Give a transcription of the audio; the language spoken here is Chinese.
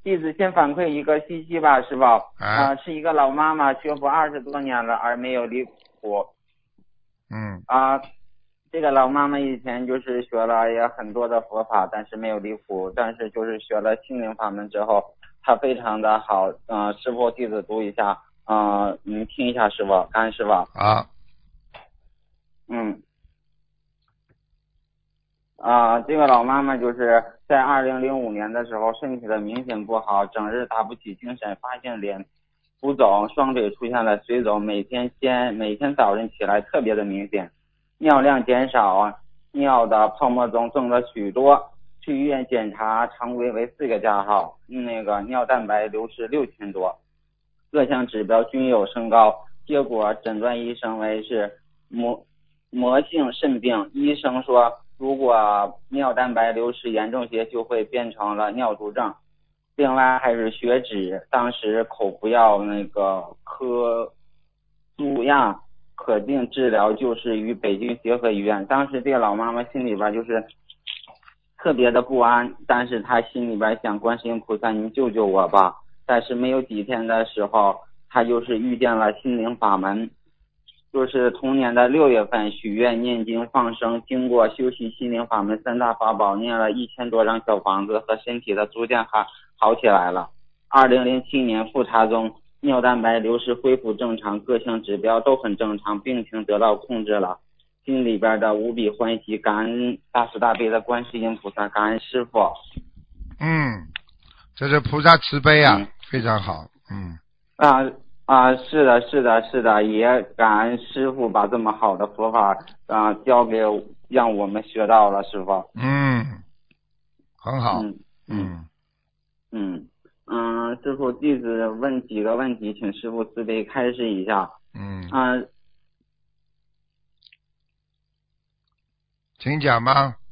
弟子先反馈一个信息吧，师傅。是一个老妈妈学佛20多年了，而没有离谱。这个老妈妈以前就是学了也很多的佛法，但是没有离谱。但是就是学了心灵法门之后，她非常的好。师傅，弟子读一下。你听一下，师傅，感恩师傅。这个老妈妈就是在2005年的时候身体的明显不好，整日打不起精神，发现脸浮肿，双腿出现了水肿，每天早晨起来特别的明显，尿量减少，尿的泡沫中增了许多，去医院检查常规为4个加号，尿蛋白流失6000多，各项指标均有升高，结果诊断医生为是膜性肾病，医生说如果尿蛋白流失严重些就会变成了尿毒症。另外还是血脂，当时口服药科苏亚可定治疗就是于北京协和医院。当时这个老妈妈心里边就是特别的不安，但是她心里边想，观世音菩萨您救救我吧。但是没有几天的时候，她就是遇见了心灵法门，就是同年的6月份许愿念经放生，经过修习心灵法门3大法宝，念了1000多张小房子，和身体的逐渐好起来了。2007年复查中，尿蛋白流失恢复正常，各项指标都很正常，病情得到控制了，心里边的无比欢喜，感恩大慈大悲的观世音菩萨，感恩师父。 这是菩萨慈悲啊，非常好。 是的，也感恩师父把这么好的佛法教给让我们学到了，师父。 很好。 师父，弟子问几个问题，请师父慈悲开示一下。 请讲吧。